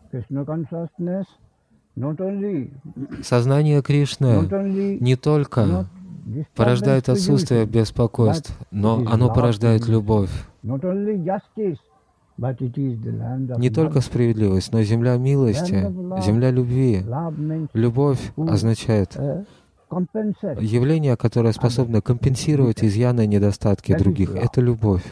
Сознание Кришны не только порождает отсутствие беспокойств, но оно порождает любовь. Не только справедливость, но земля милости, земля любви. Любовь означает явление, которое способно компенсировать изъяны и недостатки других. Это любовь.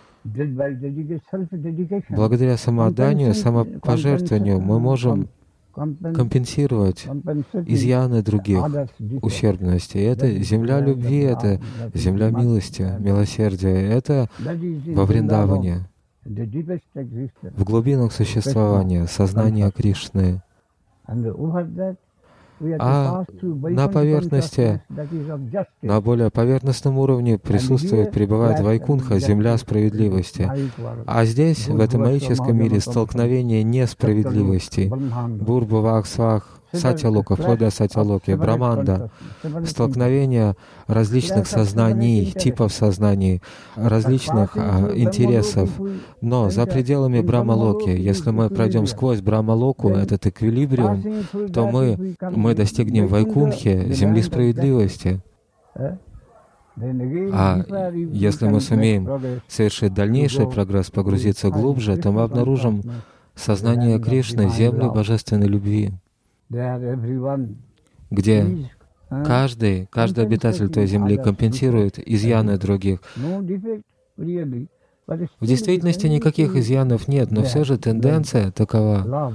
Благодаря самоотданию, самопожертвованию мы можем компенсировать изъяны других, ущербности. Это земля любви, это земля милости, милосердия. Это во Вриндаване, в глубинах существования, сознания Кришны. А на поверхности, на более поверхностном уровне пребывает Вайкунха, земля справедливости. А здесь, в этом магическом мире, столкновение несправедливостей. Бурбувах, Свах, Сатьялока, вплоть до Сатьялоки, Браманда, столкновение различных сознаний, типов сознаний, различных интересов. Но за пределами Брамалоки, если мы пройдем сквозь Брамалоку, этот эквилибриум, то мы достигнем Вайкунхи, земли справедливости. А если мы сумеем совершить дальнейший прогресс, погрузиться глубже, то мы обнаружим сознание Кришны, землю божественной любви, где каждый обитатель той земли компенсирует изъяны других. В действительности никаких изъянов нет, но все же тенденция такова.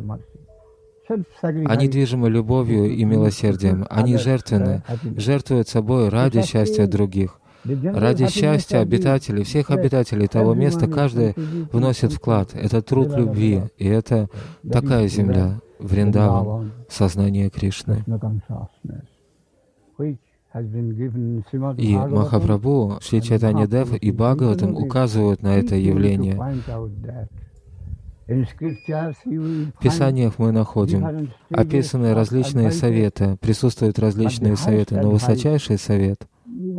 Они движимы любовью и милосердием, они жертвенны, жертвуют собой ради счастья других. Ради счастья обитателей, всех обитателей того места, каждый вносит вклад. Это труд любви, и это такая земля, Вриндаван, сознание Кришны. И Махапрабху, Шри Чайтанья Дев и Бхагаватам указывают на это явление. В Писаниях мы находим описаны различные советы, присутствуют различные советы, но высочайший совет,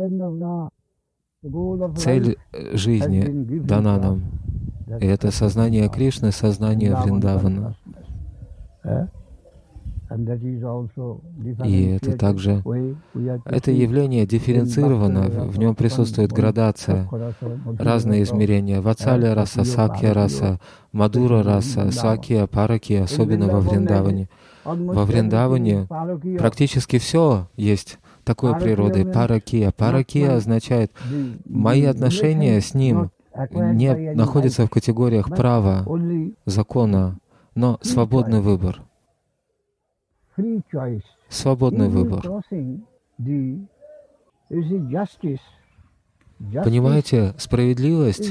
цель жизни дана нам. И это сознание Кришны, сознание Вриндавана. И это также, это явление дифференцировано, в нем присутствует градация, разные измерения. Ватсалия раса, Сакья раса, Мадура раса, Свакия, Паракия, особенно во Вриндаване. Во Вриндаване практически все есть такой природы. Паракия. Паракия означает, мои отношения с ним не находятся в категориях права, закона, но свободный выбор. Свободный выбор. Понимаете, справедливость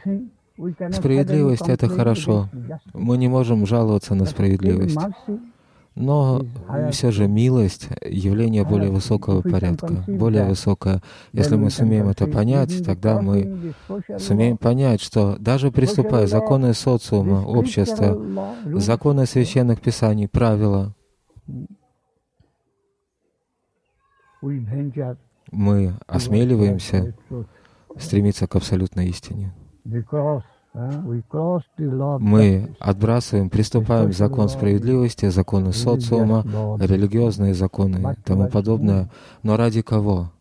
— это хорошо. Мы не можем жаловаться на справедливость. Но все же милость — явление более высокого порядка, более высокое. Если мы сумеем это понять, тогда мы сумеем понять, что даже приступая законы социума, общества, законы священных писаний, правила, мы осмеливаемся стремиться к абсолютной истине. Мы отбрасываем, приступаем к закону справедливости, законы социума, религиозные законы и тому подобное. Но ради кого?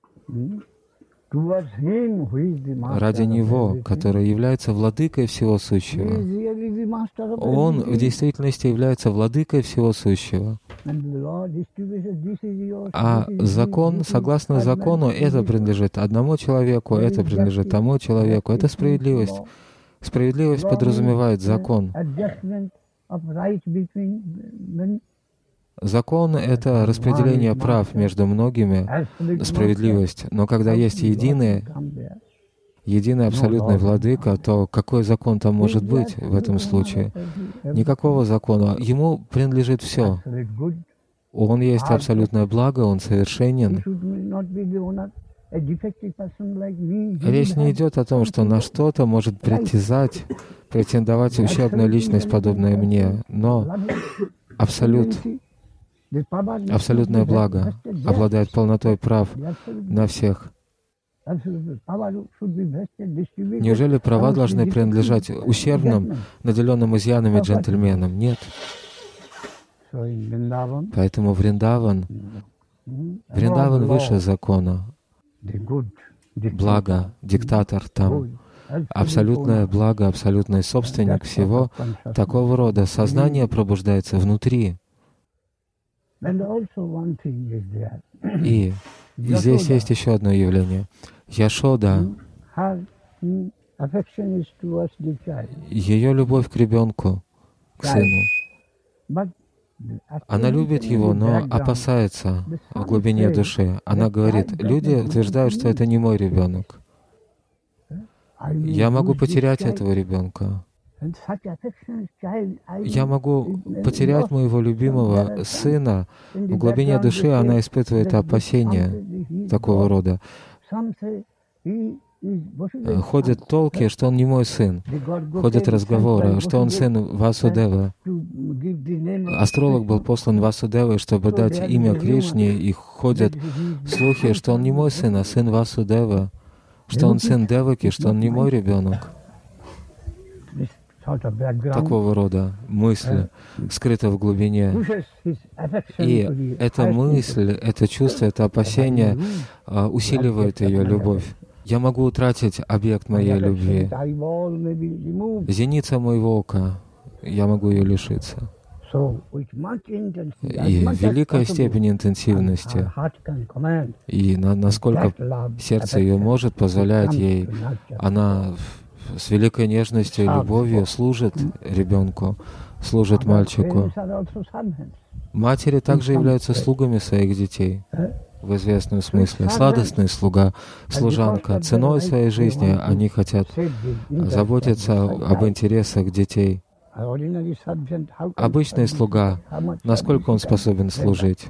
Ради Него, который является владыкой всего сущего. Он в действительности является владыкой всего сущего. А закон, согласно закону, это принадлежит одному человеку, это принадлежит тому человеку. Это справедливость. Справедливость подразумевает закон. Закон — это распределение прав между многими, справедливость. Но когда есть единый абсолютный владыка, то какой закон там может быть в этом случае? Никакого закона. Ему принадлежит все. Он есть абсолютное благо, Он совершенен. Речь не идет о том, что на что-то может претендовать ущербная личность, подобная мне, но абсолютное благо обладает полнотой прав на всех. Неужели права должны принадлежать ущербным, наделенным изъянами джентльменам? Нет. Поэтому Вриндаван выше закона. Благо, диктатор там, абсолютное благо, абсолютный собственник всего. Такого рода сознание пробуждается внутри. И здесь есть еще одно явление. Яшода, ее любовь к ребенку, к сыну. Она любит его, но опасается в глубине души. Она говорит, люди утверждают, что это не мой ребенок. Я могу потерять этого ребенка. Я могу потерять моего любимого сына. В глубине души она испытывает опасения такого рода. Ходят толки, что он не мой сын. Ходят разговоры, что он сын Васудева. Астролог был послан Васудевой, чтобы дать имя Кришне, и ходят слухи, что он не мой сын, а сын Васудева, что он сын Деваки, что он не мой ребенок. Такого рода мысль скрыта в глубине. И эта мысль, это чувство, это опасение усиливает ее любовь. Я могу утратить объект моей любви. Зеница моего ока, я могу ее лишиться. И великая степень интенсивности, и насколько сердце ее может позволять ей, она с великой нежностью и любовью служит ребенку, служит мальчику. Матери также являются слугами своих детей, в известном смысле. Сладостный слуга, служанка. Ценой своей жизни они хотят заботиться об интересах детей. Обычный слуга, насколько он способен служить?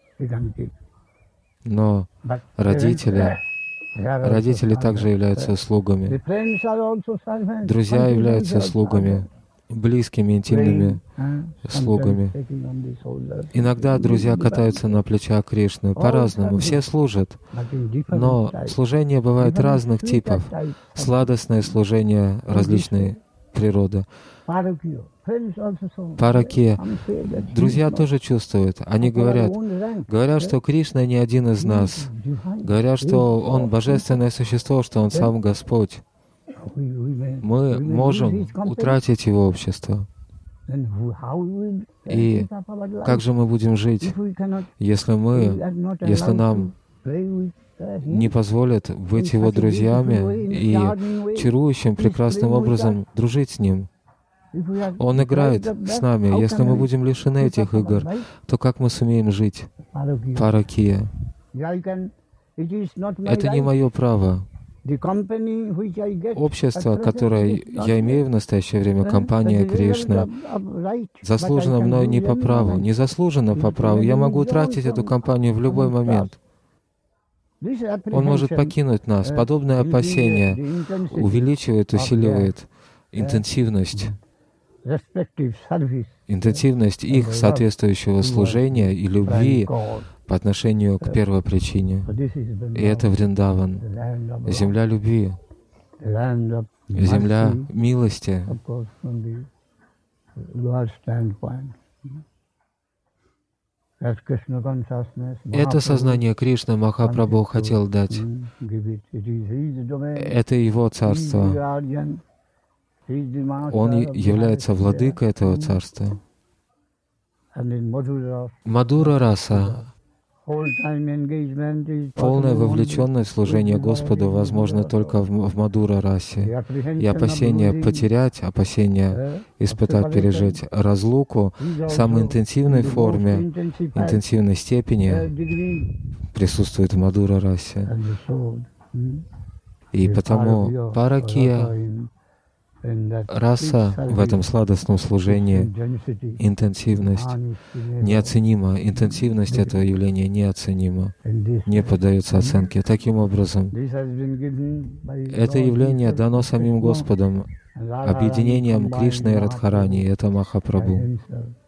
Но родители также являются слугами. Друзья являются слугами, близкими, интимными слугами. Иногда друзья катаются на плечах Кришны по-разному. Все служат, но служение бывает разных типов. Сладостное служение различной природы. Паракия. Друзья тоже чувствуют. Они говорят, что Кришна не один из нас. Говорят, что Он божественное существо, что Он сам Господь. Мы можем утратить Его общество. И как же мы будем жить, если нам не позволят быть Его друзьями и чарующим, прекрасным образом дружить с Ним? Он играет с нами. Если мы будем лишены этих игр, то как мы сумеем жить? Паракия. Это не мое право. Общество, которое я имею в настоящее время, компания Кришна, заслужено мной не по праву, не заслужено по праву. Я могу утратить эту компанию в любой момент. Он может покинуть нас. Подобное опасение увеличивает, усиливает интенсивность их соответствующего служения и любви по отношению к первой причине. И это Вриндаван, земля любви, земля милости. Это сознание Кришны Махапрабху хотел дать. Это Его царство. Он является владыкой этого царства. Мадура раса, полная вовлеченность в служение Господу возможно только в Мадура расе. И опасение потерять, опасение испытать, пережить разлуку в самой интенсивной форме, интенсивной степени присутствует в Мадура расе. И потому паракия, раса в этом сладостном служении, интенсивность неоценима. Интенсивность этого явления неоценима, не поддается оценке. Таким образом, это явление дано самим Господом, объединением Кришны и Радхарани, это Махапрабху.